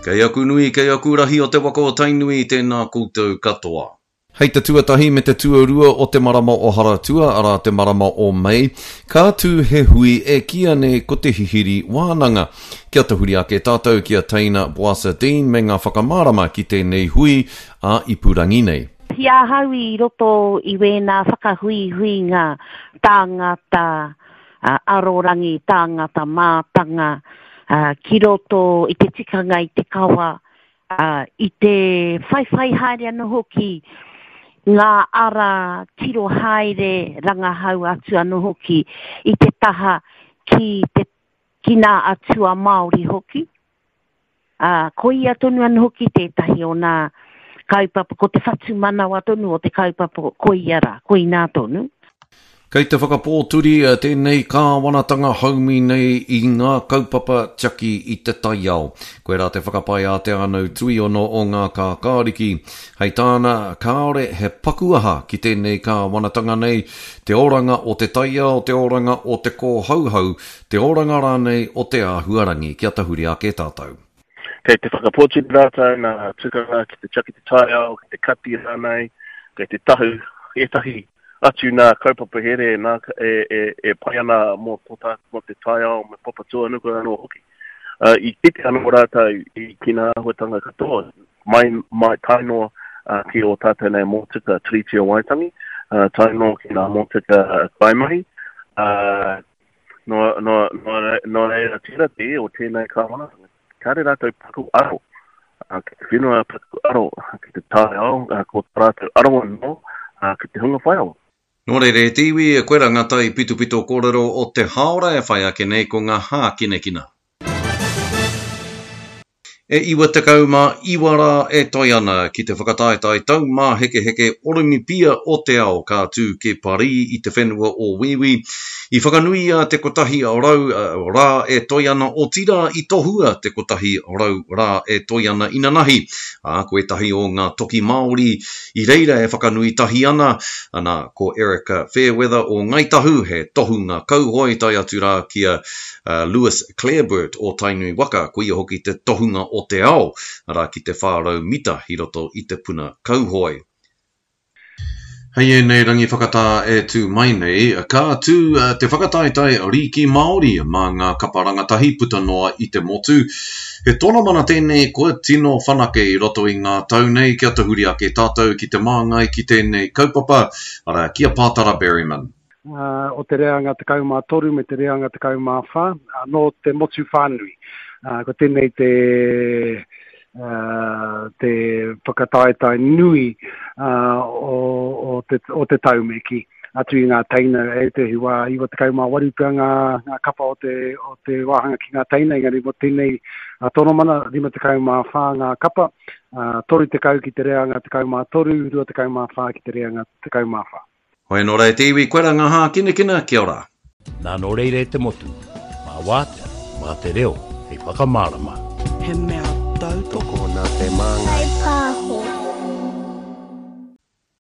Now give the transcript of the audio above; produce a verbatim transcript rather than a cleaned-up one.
Kei aku nui, kei aku rahi o te waka o tainui tēnā koutou katoa. Hei te tuatahi me te tuarua o te marama o Haratua, ara te marama o Mei. Ka tū he hui e kia ne ko te hihiri wānanga. Kia te huri ake tātou kia teina Boasa Dean me ngā whakamārama ki tēnei hui a Ipurangi nei. Hia hau i roto i wēnā whakahui hui ngā tāngata uh, arorangi, tāngata mātanga, uh, ki roto i te tikanga i te kawa, uh, i te whaiwhai haere anu hoki, ngā ara tiro haere rangahau atu anu hoki i te taha ki te ki nā atua Māori hoki. Uh, ko ia tonu anu hoki tētahi o nā kaupapa, ko te whatu manawa tonu o te kaupapa ko ia ra, ko i nā tonu. Kei te whakapōturi tēnei kāwanatanga haumi nei i ngā kaupapa tiaki i te taiao. Koe rā te whakapai a te anau tui ono o ngā kākāriki. Hei tāna kāore he pakuaha ki tēnei kāwanatanga nei, te oranga o te taiao, te oranga o te kōhauhau, te oranga rānei o te āhuarangi. Kia tahuri ake tātou. Kei te whakapōturi rātai nā tukanga ki te tiaki te taiao, ki te kati rānei, kei te tahu, e tahi. Atu nā kaupapa here nā e, e, e pai ana mō tōtā mō te taiao me papatua nuku anō hoki. Uh, I kite anō rātou i ki nā huatanga katoa, mai, mai tainoa uh, ki o tātou nei mō tika Tiriti o Waitangi, uh, tainoa ki nā mō tika Kaimahi. Uh, no, no, no, no reira tira te o tēnei kāwana, kāre rātou paku aro, uh, ki te whenua paku aro, ki te taiao, uh, ko rātou aro anō, uh, ki te hunga whaiawa. Nō reire te iwi e koe rangata i pitu pitu kōrero o te haora e whai ake nei ko ngā hā kine kina. E iwa te kauma iwara e toi ana ki te whakataetai tau mā heke heke orimi pia o te ao ka tū ke pari i te whenua o Wiwi. I whakanui a te kotahi o rau uh, rā e toi ana o tira i tohua te kotahi o rau rā e toi ana inanahi. A koe tahi o ngā toki Māori i reira e whakanui tahi ana. Ana ko Erica Fairweather o Ngaitahu he tohu ngā kauhoi tai atu rā kia uh, Lewis Clareburt o Tainui Waka. Ko ia hoki te tohunga o te ao, ara ki te whārau mita hi roto i te puna kauhoi. Hei e nei rangi whakatā e tū mai nei, ka tū uh, te whakataetai Riki Māori mā ngā kaparangatahi puta noa i te motu. He tōna mana tēnei koe tino whanake i roto i ngā tau nei, kia te huri ake tātou ki te māngai ki tēnei kaupapa, ara kia pātara Berryman. Uh, o te reanga te kaumā toru me te reanga te kaumā whā, uh, no te motu whānui. Uh, ko tēnei te, uh, te whakataetai nui uh, o, o, te, o te taumeki. Atu i ngā teina e te hiwa iwa te kaumā warupia ngā, ngā kapa o te, o te wāhanga ki ngā teina. Ingari mo tēnei uh, tono mana rima te kaumā whā ngā kapa. Uh, toru te kau ki te reanga te kaumā toru, rua te kaumā whā ki te reanga te kaumā whā. Hoi nō rei te iwi, koe rā ngā hā kina kina, kia ora. Nā nō reire te motu, mā wātea, mā te reo, hei whakamārama. He mea tau toko nā te māngai.